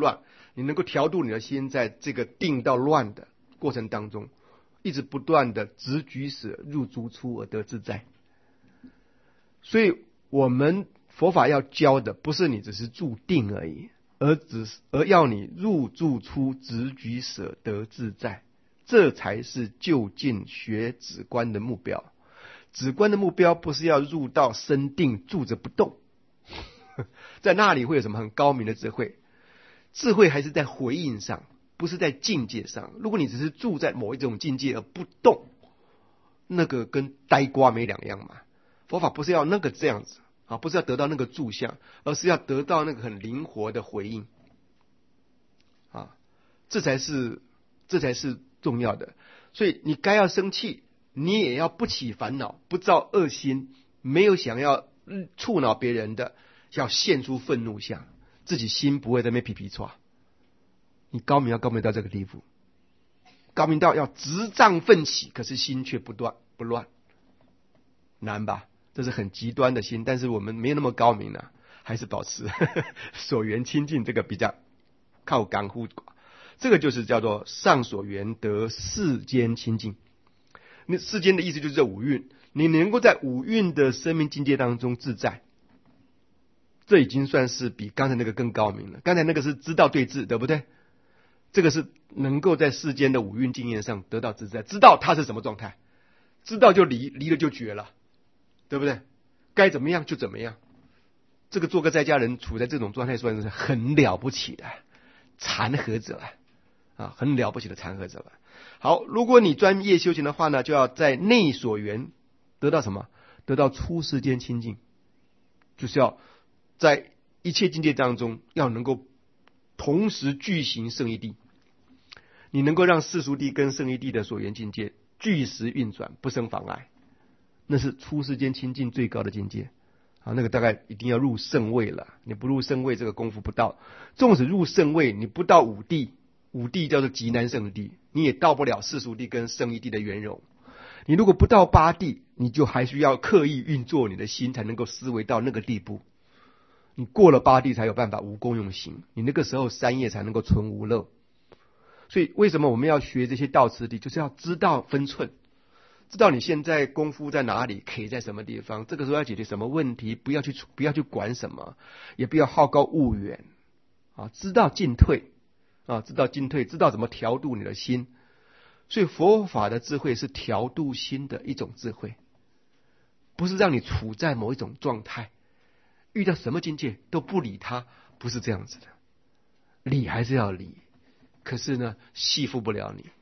你能够调度你的心，在这个定到乱的过程当中，一直不断的直举舍入诸出而得自在。所以我们佛法要教的不是你只是住定而已，而只是而要你入住出直举舍得自在，这才是就近学止观的目标。止观的目标不是要入到深定住着不动，在那里会有什么很高明的智慧？智慧还是在回应上，不是在境界上。如果你只是住在某一种境界而不动，那个跟呆瓜没两样嘛。佛法不是要那个这样子啊，不是要得到那个住相，而是要得到那个很灵活的回应啊，这才是这才是重要的。所以你该要生气，你也要不起烦恼，不造恶心，没有想要触恼别人的，要现出愤怒相，自己心不会在那边皮皮唰。你高明要高明到这个地步，高明到要执障奋起，可是心却不断不乱，难吧？这是很极端的心，但是我们没有那么高明啊，还是保持呵呵所缘清净，这个比较靠刚乎寡。这个就是叫做上所缘得世间清净。那世间的意思就是这五蕴，你能够在五蕴的生命境界当中自在，这已经算是比刚才那个更高明了。刚才那个是知道对治，对不对？这个是能够在世间的五蕴经验上得到自在，知道它是什么状态，知道就离，离了就绝了，对不对？该怎么样就怎么样。这个做个在家人处在这种状态，算是很了不起的禅和者了啊，很了不起的禅和者了。好，如果你专业修行的话呢，就要在内所缘得到什么？得到出世间清净，就是要在一切境界当中要能够同时具行胜义谛，你能够让世俗谛跟胜义谛的所缘境界俱时运转，不生妨碍，那是出世间清净最高的境界啊！那个大概一定要入圣位了，你不入圣位，这个功夫不到。纵使入圣位，你不到五谛，五谛叫做极难胜谛，你也到不了世俗谛跟胜义谛的圆融。你如果不到八谛，你就还需要刻意运作你的心，才能够思维到那个地步。你过了八谛才有办法无功用行，你那个时候三业才能够存无漏。所以为什么我们要学这些道次第，就是要知道分寸，知道你现在功夫在哪里，可以在什么地方，这个时候要解决什么问题，不要去不要去管什么，也不要好高骛远啊，知道进退啊，知道进退，知道怎么调度你的心。所以佛法的智慧是调度心的一种智慧，不是让你处在某一种状态，遇到什么境界都不理它，不是这样子的。理还是要理，可是呢，系缚不了你。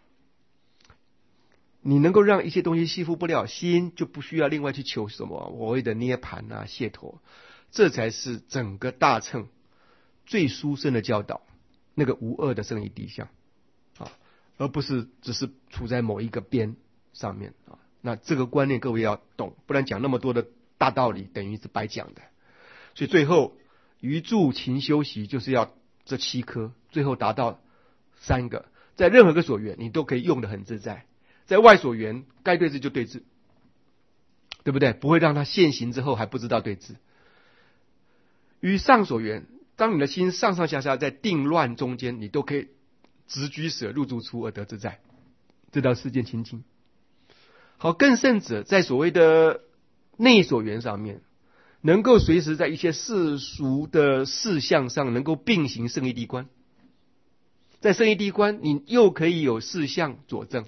你能够让一些东西系缚不了心，就不需要另外去求什么所谓的涅盘啊、解脱，这才是整个大乘最殊胜的教导，那个无二的胜义谛相啊，而不是只是处在某一个边上面啊。那这个观念各位要懂，不然讲那么多的大道理，等于是白讲的。所以最后余住勤修习，就是要这七颗，最后达到三个，在任何个所缘，你都可以用得很自在。在外所缘，该对治就对治，对不对？不会让他现行之后还不知道对治。于上所缘，当你的心上上下下在定乱中间，你都可以直居舍入住出而得自在，这叫世间清净。好，更甚者，在所谓的内所缘上面，能够随时在一些世俗的事项上能够并行胜义谛观，在胜义谛观，你又可以有事项佐证。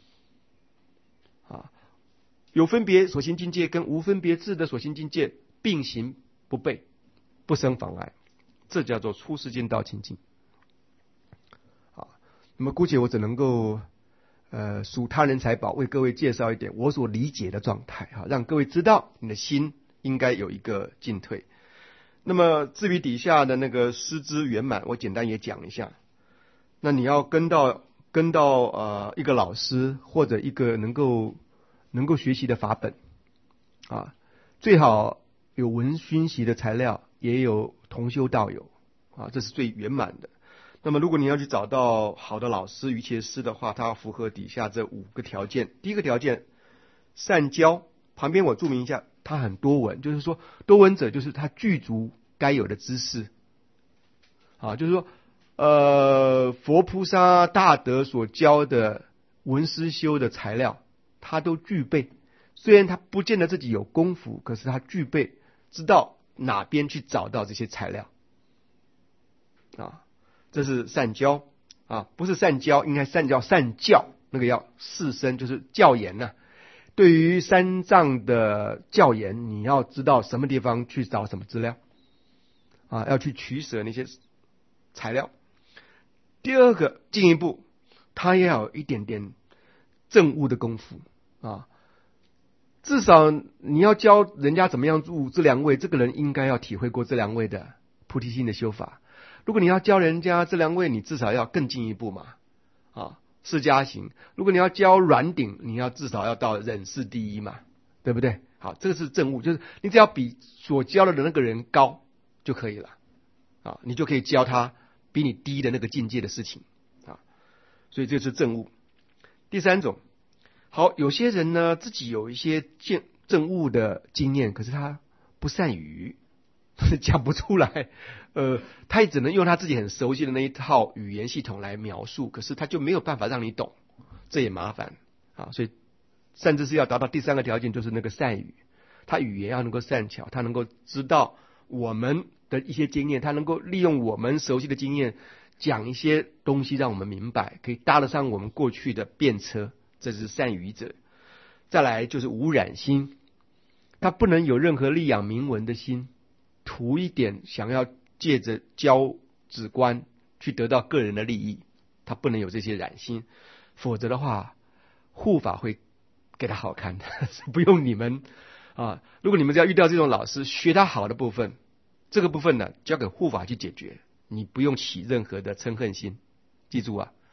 啊，有分别所行境界跟无分别智的所行境界并行不悖，不生妨碍，这叫做出世间道清净。啊，那么姑且我只能够呃属他人财宝，为各位介绍一点我所理解的状态啊，让各位知道你的心应该有一个进退。那么至于底下的那个师资圆满，我简单也讲一下。那你要跟到跟到呃一个老师或者一个能够能够学习的法本啊，最好有文熏习的材料，也有同修道友啊，这是最圆满的。那么如果你要去找到好的老师瑜伽师的话，他要符合底下这五个条件。第一个条件，善教，旁边我注明一下，他很多闻，就是说多闻者就是他具足该有的知识啊，就是说呃佛菩萨大德所教的文思修的材料，他都具备。虽然他不见得自己有功夫，可是他具备，知道哪边去找到这些材料啊。这是善教啊，不是善教，应该善教善教，那个要四声，就是教言呐、啊。对于三藏的教言，你要知道什么地方去找什么资料啊，要去取舍那些材料。第二个，进一步，他也要有一点点证悟的功夫啊。至少你要教人家怎么样入自量位，这个人应该要体会过自量位的菩提心的修法。如果你要教人家自量位，你至少要更进一步嘛啊。释迦行，如果你要教软顶，你要至少要到忍世第一嘛，对不对？好，这个是证悟，就是你只要比所教的那个人高就可以了啊，你就可以教他比你低的那个境界的事情啊，所以这是证悟。第三种，好，有些人呢自己有一些见证悟的经验，可是他不善语，讲不出来，呃，他也只能用他自己很熟悉的那一套语言系统来描述，可是他就没有办法让你懂，这也麻烦啊。所以甚至是要达到第三个条件，就是那个善语，他语言要能够善巧，他能够知道我们的一些经验，他能够利用我们熟悉的经验讲一些东西让我们明白，可以搭得上我们过去的便车，这是善语者。再来就是无染心，他不能有任何利养名闻的心，图一点想要借着教止观去得到个人的利益，他不能有这些染心，否则的话护法会给他好看的，不用你们啊。如果你们只要遇到这种老师，学他好的部分，这个部分呢交给护法去解决，你不用起任何的嗔恨心，记住啊。